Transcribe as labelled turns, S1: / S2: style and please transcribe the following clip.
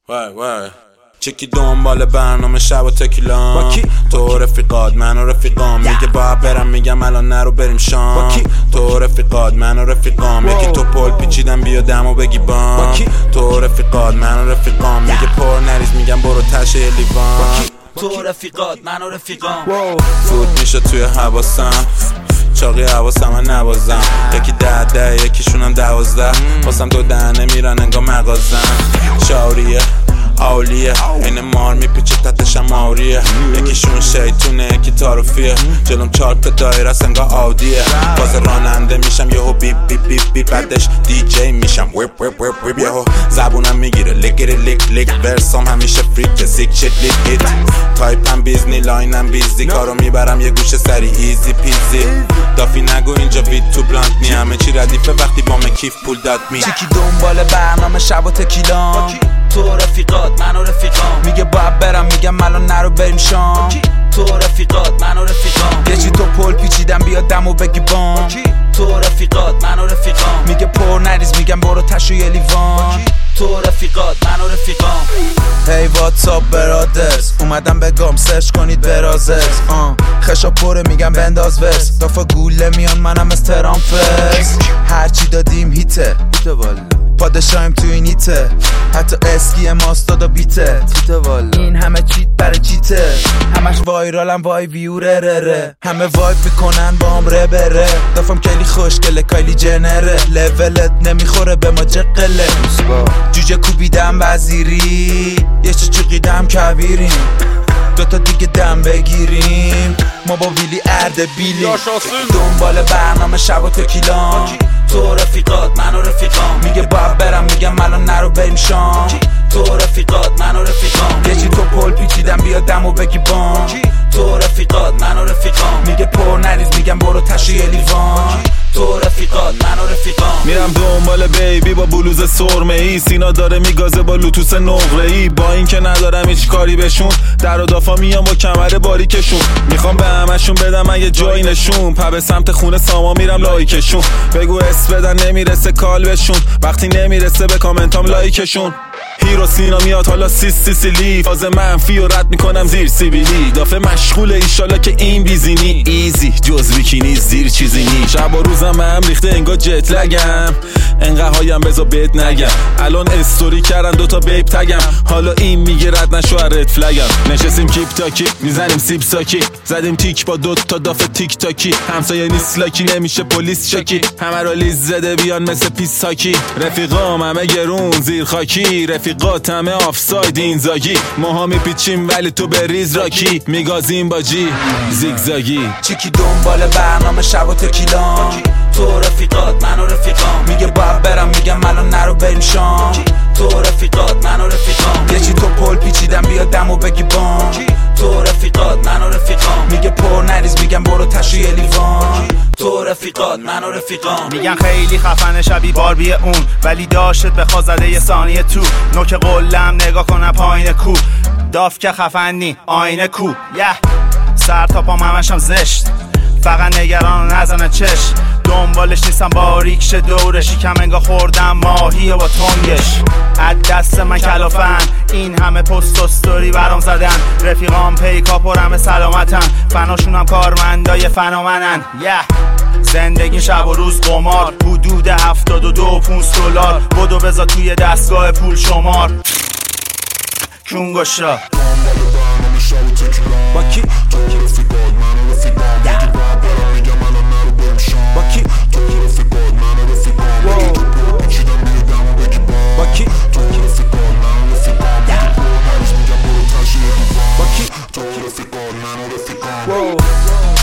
S1: وای چکی دنبال برنامه شب و تکیلام تو رفیقات من و رفیقام میگه باید برم میگم الان نرو بریم شام تو رفیقات من و رفیقام یکی تو پل پیچیدم بیا دمو بگی بام تو رفیقات من و رفیقام میگه پر نریز میگم برو تشه یه لیوان
S2: تو رفیقات من و رفیقام
S1: فوت میشه توی حواسم چاقی حواسم من نوازم یکی 10 یکیشونم 12 واسم 2 دهنه میرن انگار مغازم شاوریه اولیه این مار میپیچه تتشم ماوریه یکیشون شیطونه یکی تاروفیه جلوم 4 تا دایره است انگار آودیه باز راننده میشم یهو بیپ بیپ بیپ بیپ بعدش دیجی میشم ویپ ویپ ویپ ویپ یهو زبونم میگیره لیکیری لیک لیک ورسام همیشه فریک سیک شت لیک ایت تایپم بیزنی لاینم بیزی کارو میبرم یه گوشه سری ایزی پیزی دافی نگو اینجا بیت تو بلانت می همه چی ردیفه وقتی با من کیف پول داد می
S2: چکی دنبال برنامه شب و تکیلام تو رفیقات من و رفیقام میگه باید برم میگم الان نرو بریم شام تو رفیقات من و رفیقام یه چی تو پل پیچیدم بیا دمو بگی بام تو رفیقات من و رفیقام میگه پر نریز میگم برو تشو یه لیوان تو رفیقات من و رفیقام هی واتساپ برادرز اومدم بگم سرچ کنید برازرز خشا پره میگم بنداز ورس دافا گوله میان منم از ترامفرز هرچی دادیم هیته پادشاهیم تو این هیته حتی اسکی ماست دادا بیته این همه چیت برای چیته همش وایرالم وای ویوره ره همه وایب میکنن با هم ره بره دافم کلی خوشگله کایلی جنره لولت نمیخوره به ما جقله جوجه کوبیدم وزیری یه چقیدم کویریم 2 تا دیگه دم بگیریم ما با ویلی اردبیلی دنبال برنامه شب و تکیلام تو رفیقات من و رفیقام میگه باید برم میگم الان نرو بریم شام تو رفیقات من و رفیقام یه چی تو پل پیچیدم بیا دمو بگی بام تو رفیقات من و رفیقام میگه پر نریز میگم برو تشو یه لیوان تو رفیقات من و رفیقام
S3: میرم دنبال بیبی با بلوز سرمه ای سینا داره میگازه با لوتوس نقره ای با این که ندارم هیچ کاری بهشون در و دافا میام با کمر باریکشون میخوام به همشون بدم اگه جایی نشون به سمت خونه ساما میرم لایکشون بگو اس بدن نمیرسه کال بهشون وقتی نمیرسه به کامنتام لایکشون هیرو سینا میاد حالا سیسیلی فاز منفی و رد میکنم زیر سیبیلی دافه مشغوله ایشالا که این بیزینی ایزی جز بیکینی زیر چیزی نی شب و روزم هم ریخته انگار جت لگم انقدر هایم بزا بهت نگم الان استوری کردن 2 تا بیب تگم حالا این میگه رد نشو رد فلگم نشستیم کیپ تاکی میزنیم سیب ساکی زدیم تیک با 2 تا دافه تیک تاکی همسایه نیست لاکی نمیشه پلیس شکی همه رو لیز زده بیان مثل پیس هاکی رفیقام همه گرون زیر خاکی رفیقات همه آفساید این زاگی ماها میپیچیم ولی تو بریز راکی میگازیم با جی زیگزاگی
S2: چکی دنبال برنامه شب و تکیلام تو رفیقات من و رفیقام میگه باید برم میگم الان نرو بریم شام تو رفیقات من و رفیقام یه چی تو پل پیچیدم بیا دمو بگی بام تو رفیقات من و رفیقام میگه پر نریز میگم برو تشو یه لیوان تو رفیقات من و رفیقام
S4: میگن خیلی خفنه شبیه باربی اون ولی داشت بخوا زده یه ثانیه تو نوک قلم نگاه کنم پایین کو داف که خفنی آینه کو سر تا پام همشم زشت فقط نگران نزنه چش دنبالش نیستم باریک شه دورشی کم انگا خوردم ماهی با تنگش از دست من کلافن این همه پست و ستوری برام زدن رفیقام پیکا پرم سلامتن فناشونم کارمندای فنامنن زندگی شب و روز قمار حدود 72 $5 بدو بذار توی دستگاه پول شمار کونگوشا
S5: باکی رفیقات من و رفیقام میگه باید برم میگم الان نرو بریم شام باکی رفیقات من و رفیقام میگه تو پول پیچیدم بیا دمو بگی بام باکی رفیقات من و رفیقام میگه پر نریز میگم برو تشو یه لیوان باکی رفیقات من و رفیقام